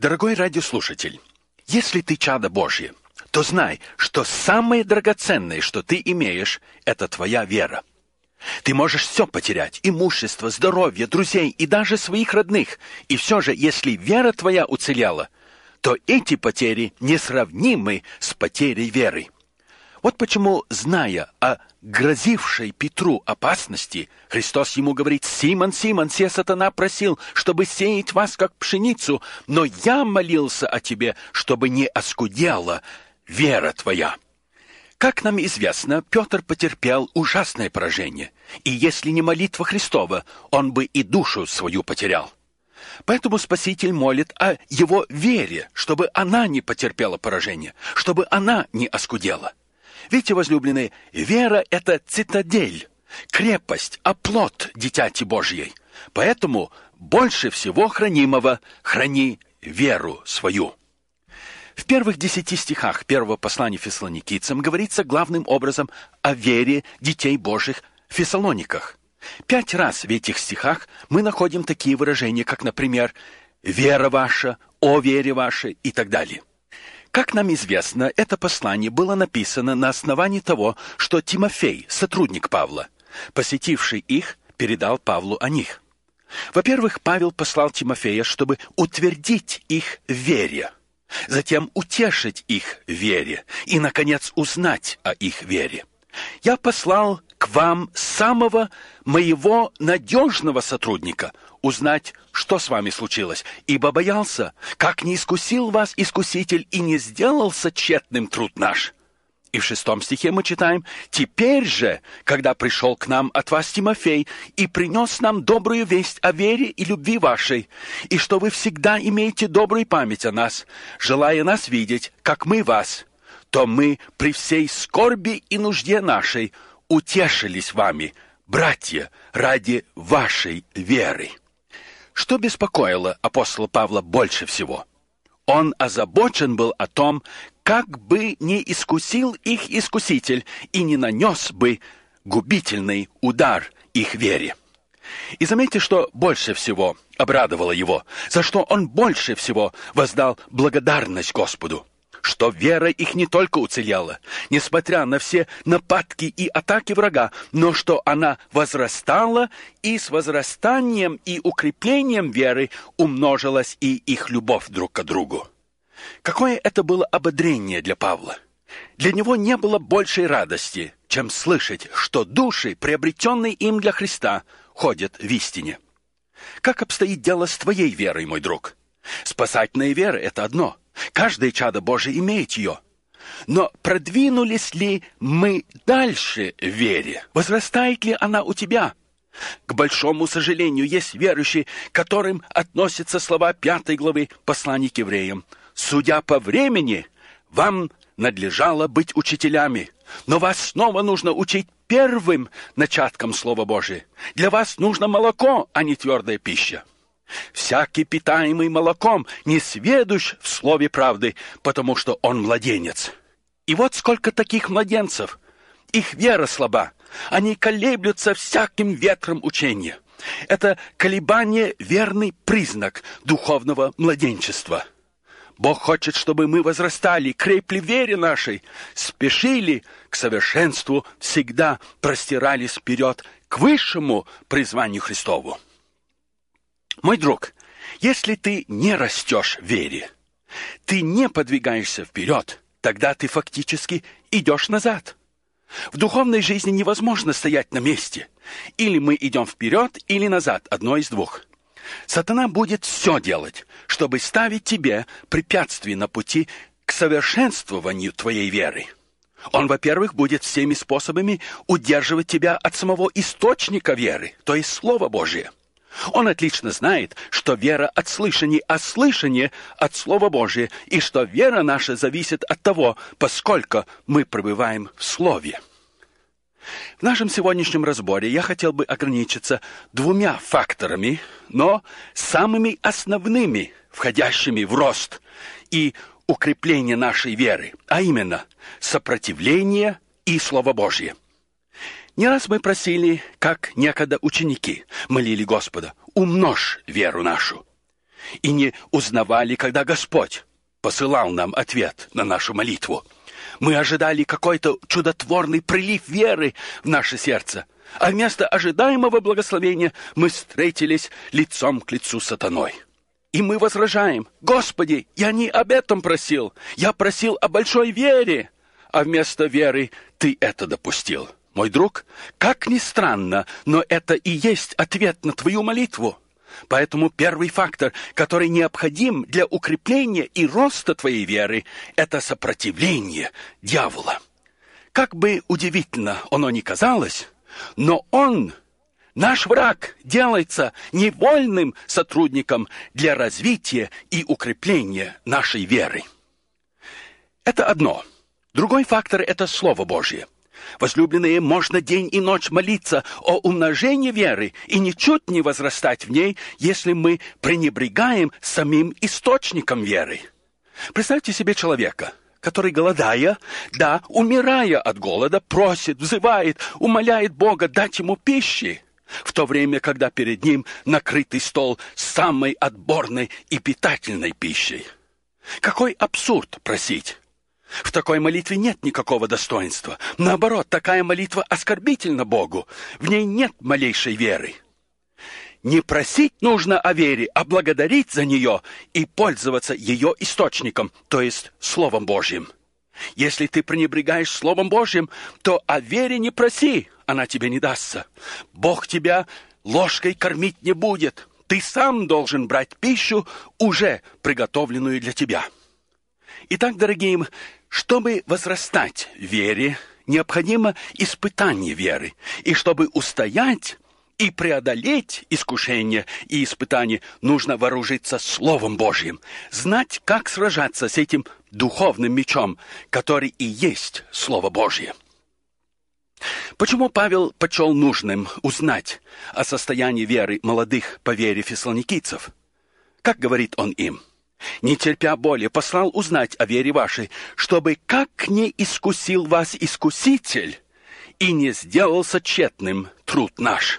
Дорогой радиослушатель, если ты чадо Божье, то знай, что самое драгоценное, что ты имеешь, это твоя вера. Ты можешь все потерять: имущество, здоровье, друзей и даже своих родных. И все же, если вера твоя уцелела, то эти потери несравнимы с потерей веры. Вот почему, зная о грозившей Петру опасности, Христос ему говорит: «Симон, Симон, се сатана просил, чтобы сеять вас, как пшеницу, но я молился о тебе, чтобы не оскудела вера твоя». Как нам известно, Петр потерпел ужасное поражение, и если не молитва Христова, он бы и душу свою потерял. Поэтому Спаситель молит о его вере, чтобы она не потерпела поражение, чтобы она не оскудела. Видите, возлюбленные, вера – это цитадель, крепость, оплот дитяти Божьей. Поэтому больше всего хранимого храни веру свою. В первых 10 стихах первого послания Фессалоникийцам говорится главным образом о вере детей Божьих в Фессалониках. 5 раз в этих стихах мы находим такие выражения, как, например, «вера ваша», «о вере вашей» и так далее. Как нам известно, это послание было написано на основании того, что Тимофей, сотрудник Павла, посетивший их, передал Павлу о них. Во-первых, Павел послал Тимофея, чтобы утвердить их в вере, затем утешить их в вере и, наконец, узнать о их вере. «Я послал к вам самого моего надежного сотрудника, узнать, что с вами случилось, ибо боялся, как не искусил вас искуситель и не сделался тщетным труд наш». И в 6 стихе мы читаем: «Теперь же, когда пришел к нам от вас Тимофей и принес нам добрую весть о вере и любви вашей, и что вы всегда имеете добрую память о нас, желая нас видеть, как мы вас, то мы при всей скорби и нужде нашей утешились вами, братья, ради вашей веры». Что беспокоило апостола Павла больше всего? Он озабочен был о том, как бы не искусил их искуситель и не нанес бы губительный удар их вере. И заметьте, что больше всего обрадовало его, за что он больше всего воздал благодарность Господу, что вера их не только уцелела, несмотря на все нападки и атаки врага, но что она возрастала, и с возрастанием и укреплением веры умножилась и их любовь друг к другу. Какое это было ободрение для Павла! Для него не было большей радости, чем слышать, что души, приобретенные им для Христа, ходят в истине. Как обстоит дело с твоей верой, мой друг? Спасательная вера – это одно. Каждое чадо Божие имеет ее. Но продвинулись ли мы дальше в вере? Возрастает ли она у тебя? К большому сожалению, есть верующие, к которым относятся слова 5 главы послания к евреям. «Судя по времени, вам надлежало быть учителями, но вас снова нужно учить первым начаткам Слова Божия. Для вас нужно молоко, а не твердая пища. Всякий, питаемый молоком, не сведущ в слове правды, потому что он младенец». И вот сколько таких младенцев. Их вера слаба. Они колеблются всяким ветром учения. Это колебание – верный признак духовного младенчества. Бог хочет, чтобы мы возрастали, крепли в вере нашей, спешили к совершенству, всегда простирались вперед к высшему призванию Христову. Мой друг, если ты не растешь в вере, ты не подвигаешься вперед, тогда ты фактически идешь назад. В духовной жизни невозможно стоять на месте. Или мы идем вперед, или назад, одно из двух. Сатана будет все делать, чтобы ставить тебе препятствия на пути к совершенствованию твоей веры. Он, во-первых, будет всеми способами удерживать тебя от самого источника веры, то есть Слова Божия. Он отлично знает, что вера от слышания, а слышание от Слова Божия, и что вера наша зависит от того, поскольку мы пребываем в Слове. В нашем сегодняшнем разборе я хотел бы ограничиться 2 факторами, но самыми основными, входящими в рост и укрепление нашей веры, а именно сопротивление и Слово Божье. Не раз мы просили, как некогда ученики, молили Господа: умножь веру нашу. и не узнавали, когда Господь посылал нам ответ на нашу молитву. Мы ожидали какой-то чудотворный прилив веры в наше сердце, а вместо ожидаемого благословения мы встретились лицом к лицу с сатаной. И мы возражаем: «Господи, я не об этом просил, я просил о большой вере, а вместо веры Ты это допустил». Мой друг, как ни странно, но это и есть ответ на твою молитву. Поэтому первый фактор, который необходим для укрепления и роста твоей веры, это сопротивление дьявола. Как бы удивительно оно ни казалось, но он, наш враг, делается невольным сотрудником для развития и укрепления нашей веры. Это одно. Другой фактор – это Слово Божье. Возлюбленные, можно день и ночь молиться о умножении веры и ничуть не возрастать в ней, если мы пренебрегаем самим источником веры. Представьте себе человека, который, голодая, умирая от голода, просит, взывает, умоляет Бога дать ему пищи, в то время, когда перед ним накрытый стол с самой отборной и питательной пищей. Какой абсурд просить! В такой молитве нет никакого достоинства. Наоборот, такая молитва оскорбительна Богу. В ней нет малейшей веры. Не просить нужно о вере, а благодарить за нее и пользоваться ее источником, то есть Словом Божьим. Если ты пренебрегаешь Словом Божьим, то о вере не проси, она тебе не дастся. Бог тебя ложкой кормить не будет. Ты сам должен брать пищу, уже приготовленную для тебя. Итак, дорогие, чтобы возрастать в вере, необходимо испытание веры. И чтобы устоять и преодолеть искушения и испытания, нужно вооружиться Словом Божьим, знать, как сражаться с этим духовным мечом, который и есть Слово Божье. Почему Павел почел нужным узнать о состоянии веры молодых по вере фессалоникийцев? Как говорит он им: «Не терпя боли, послал узнать о вере вашей, чтобы как не искусил вас искуситель, и не сделался тщетным труд наш».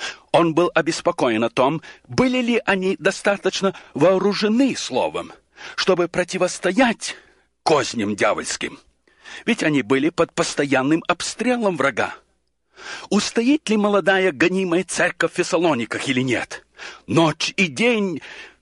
Он был обеспокоен о том, были ли они достаточно вооружены словом, чтобы противостоять козням дьявольским. Ведь они были под постоянным обстрелом врага. Устоит ли молодая гонимая церковь в Фессалониках или нет? Ночь и день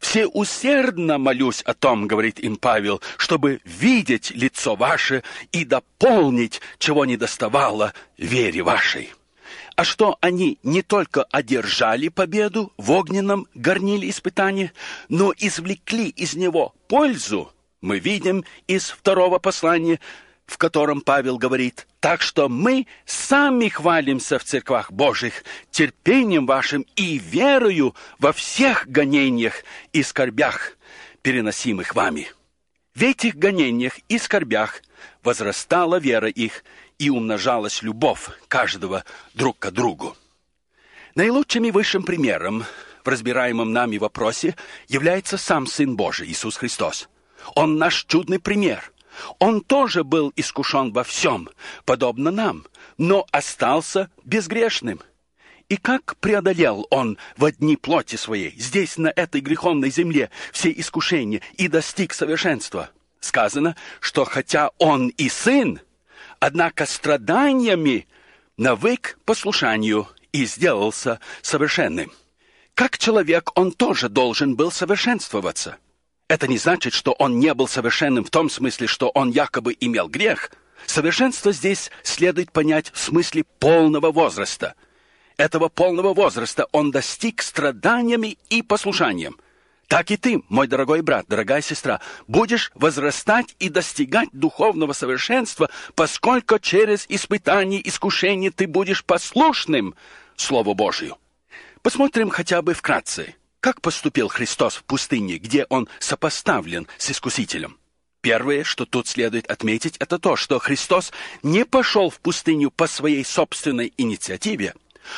всеусердно молюсь о том, говорит им Павел, чтобы видеть лицо ваше и дополнить, чего недоставало вере вашей. А что они не только одержали победу в огненном горниле испытания, но извлекли из него пользу, мы видим из 2 послания, в котором Павел говорит: «Так что мы сами хвалимся в церквах Божьих терпением вашим и верою во всех гонениях и скорбях, переносимых вами». В этих гонениях и скорбях возрастала вера их и умножалась любовь каждого друг к другу. Наилучшим и высшим примером в разбираемом нами вопросе является сам Сын Божий, Иисус Христос. Он наш чудный пример. Он тоже был искушен во всем, подобно нам, но остался безгрешным. И как преодолел он во дни плоти своей, здесь, на этой греховной земле, все искушения и достиг совершенства? Сказано, что хотя он и сын, однако страданиями навык послушанию и сделался совершенным. Как человек он тоже должен был совершенствоваться. Это не значит, что он не был совершенным в том смысле, что он якобы имел грех. Совершенство здесь следует понять в смысле полного возраста. Этого полного возраста он достиг страданиями и послушанием. Так и ты, мой дорогой брат, дорогая сестра, будешь возрастать и достигать духовного совершенства, поскольку через испытания, искушения ты будешь послушным Слову Божию. Посмотрим хотя бы вкратце, как поступил Христос в пустыне, где Он сопоставлен с искусителем. Первое, что тут следует отметить, это то, что Христос не пошел в пустыню по своей собственной инициативе.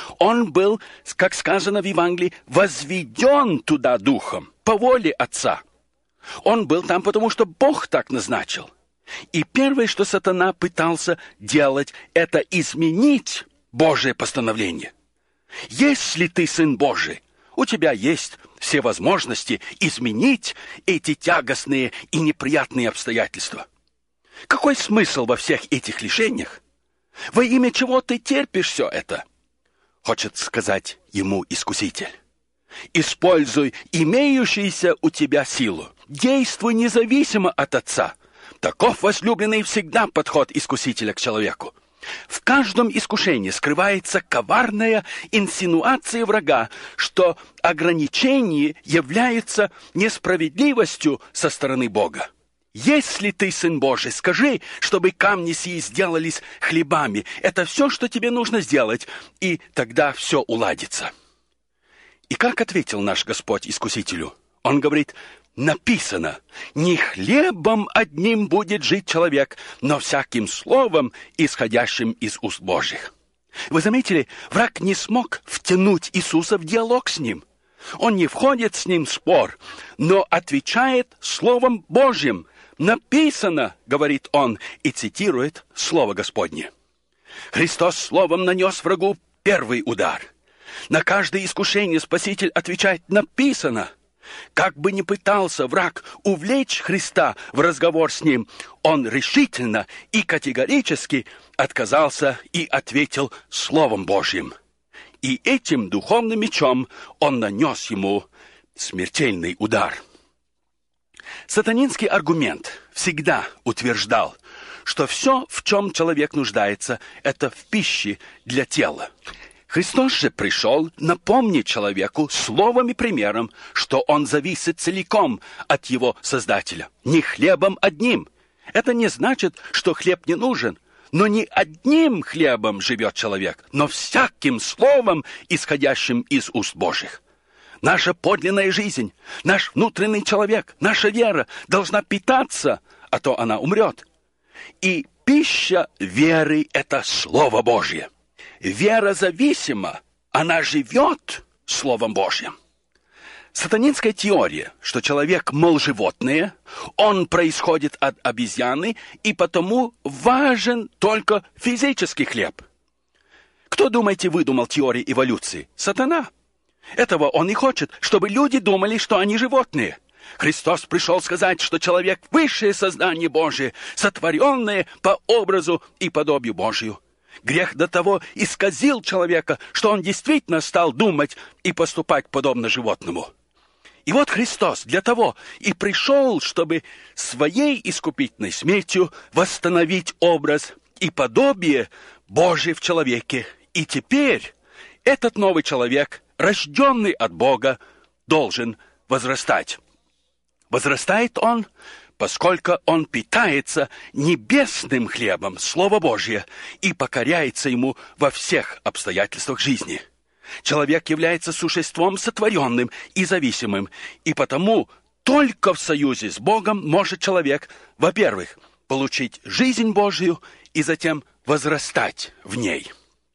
Он был, как сказано в Евангелии, возведен туда Духом, по воле Отца. Он был там, потому что Бог так назначил. И первое, что сатана пытался делать, это изменить Божие постановление. Если ты Сын Божий, у тебя есть все возможности изменить эти тягостные и неприятные обстоятельства. Какой смысл во всех этих лишениях? Во имя чего ты терпишь все это? Хочет сказать ему искуситель. Используй имеющуюся у тебя силу. Действуй независимо от Отца. Таков возлюбленный всегда подход искусителя к человеку. В каждом искушении скрывается коварная инсинуация врага, что ограничение является несправедливостью со стороны Бога. Если ты Сын Божий, скажи, чтобы камни сии сделались хлебами. Это все, что тебе нужно сделать, и тогда все уладится. И как ответил наш Господь искусителю? Он говорит: написано, не хлебом одним будет жить человек, но всяким словом, исходящим из уст Божьих. Вы заметили, враг не смог втянуть Иисуса в диалог с ним. Он не входит с ним в спор, но отвечает Словом Божьим. Написано, говорит он, и цитирует Слово Господне. Христос Словом нанес врагу первый удар. На каждое искушение Спаситель отвечает: написано. Как бы ни пытался враг увлечь Христа в разговор с ним, он решительно и категорически отказался и ответил Словом Божьим. И этим духовным мечом он нанес ему смертельный удар. Сатанинский аргумент всегда утверждал, что все, в чем человек нуждается, это в пище для тела. Христос же пришел напомнить человеку словом и примером, что он зависит целиком от его Создателя, не хлебом одним. Это не значит, что хлеб не нужен, но не одним хлебом живет человек, но всяким словом, исходящим из уст Божьих. Наша подлинная жизнь, наш внутренний человек, наша вера должна питаться, а то она умрет. И пища веры – это Слово Божье. Вера зависима, она живет Словом Божьим. Сатанинская теория, что человек, мол, животное, он происходит от обезьяны, и потому важен только физический хлеб. Кто, думаете, выдумал теорию эволюции? Сатана. Этого он и хочет, чтобы люди думали, что они животные. Христос пришел сказать, что человек – высшее создание Божие, сотворенное по образу и подобию Божию. Грех до того исказил человека, что он действительно стал думать и поступать подобно животному. И вот Христос для того и пришел, чтобы своей искупительной смертью восстановить образ и подобие Божие в человеке. И теперь этот новый человек, рожденный от Бога, должен возрастать. Возрастает он, поскольку он питается небесным хлебом, Слово Божье, и покоряется ему во всех обстоятельствах жизни. Человек является существом сотворенным и зависимым, и потому только в союзе с Богом может человек, во-первых, получить жизнь Божию и затем возрастать в ней.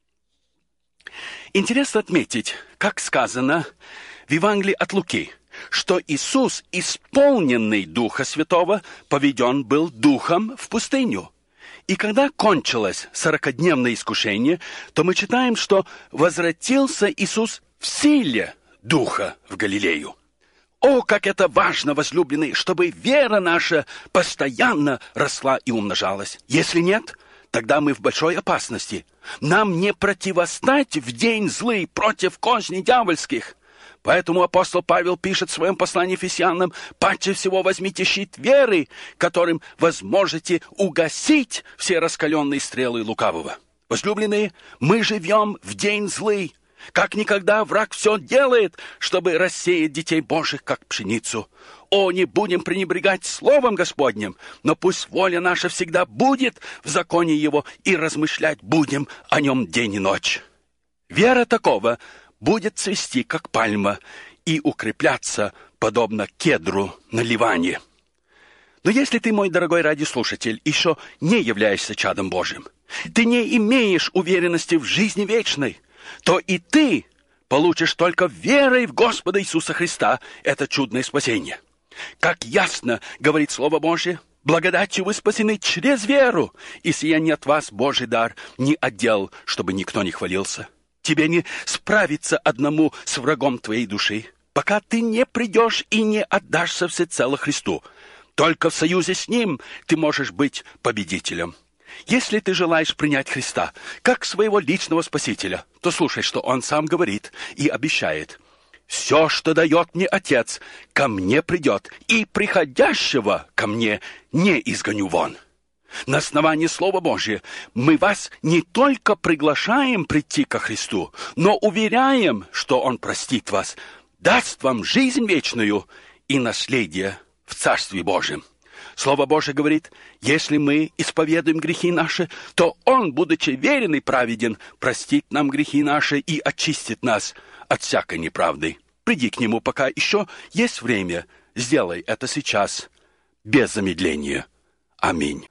Интересно отметить, как сказано в Евангелии от Луки, что Иисус, исполненный Духа Святого, поведен был Духом в пустыню. И когда кончилось 40-дневное искушение, то мы читаем, что возвратился Иисус в силе Духа в Галилею. О, как это важно, возлюбленные, чтобы вера наша постоянно росла и умножалась. Если нет, тогда мы в большой опасности. Нам не противостать в день злый против козней дьявольских. Поэтому апостол Павел пишет в своем послании Ефесянам: «Паче всего возьмите щит веры, которым возможете угасить все раскаленные стрелы лукавого». Возлюбленные, мы живем в день злый. Как никогда враг все делает, чтобы рассеять детей Божьих, как пшеницу. О, не будем пренебрегать Словом Господним, но пусть воля наша всегда будет в законе Его, и размышлять будем о Нем день и ночь. Вера такого будет цвести, как пальма, и укрепляться, подобно кедру на Ливане. Но если ты, мой дорогой радиослушатель, еще не являешься чадом Божьим, ты не имеешь уверенности в жизни вечной, то и ты получишь только верой в Господа Иисуса Христа это чудное спасение. Как ясно говорит Слово Божье, благодатью вы спасены через веру, и сия не от вас Божий дар, не отдел, чтобы никто не хвалился. Тебе не справиться одному с врагом твоей души. пока ты не придешь и не отдашься всецело Христу. Только в союзе с Ним ты можешь быть победителем. Если ты желаешь принять Христа как своего личного Спасителя, то слушай, что Он сам говорит и обещает. «Все, что дает мне Отец, ко мне придет, и приходящего ко мне не изгоню вон». На основании Слова Божьего мы вас не только приглашаем прийти ко Христу, но уверяем, что Он простит вас, даст вам жизнь вечную и наследие в Царстве Божьем. Слово Божие говорит, если мы исповедуем грехи наши, то Он, будучи верен и праведен, простит нам грехи наши и очистит нас от всякой неправды. Приди к Нему, пока еще есть время. Сделай это сейчас, без замедления. Аминь.